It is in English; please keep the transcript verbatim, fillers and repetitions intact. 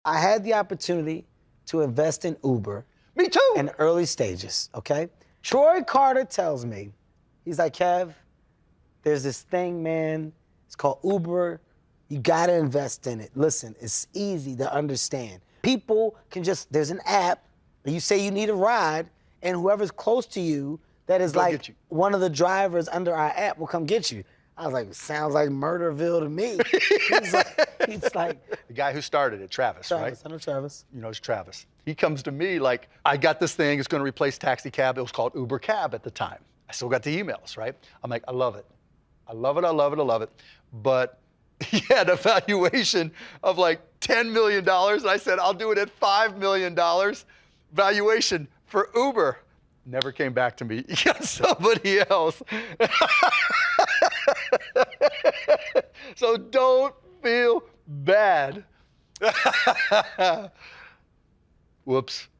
I had the opportunity to invest in Uber. Me too. In early stages, okay? Troy Carter tells me, he's like, Kev, there's this thing, man. It's called Uber. You gotta invest in it. Listen, it's easy to understand. People can just, there's an app, and you say you need a ride, and whoever's close to you that is Go like get you. one of the drivers under our app will come get you. I was like, sounds like Murderville to me. he's, like, he's like, the guy who started it, Travis, Travis, right? I know Travis. You know, it's Travis. He comes to me like, I got this thing, it's gonna replace taxi cab. It was called Uber Cab at the time. I still got the emails, right? I'm like, I love it. I love it, I love it, I love it. But he had a valuation of like ten million dollars. And I said, I'll do it at five million dollars valuation for Uber. Never came back to me. He got somebody else. So don't feel bad. Whoops.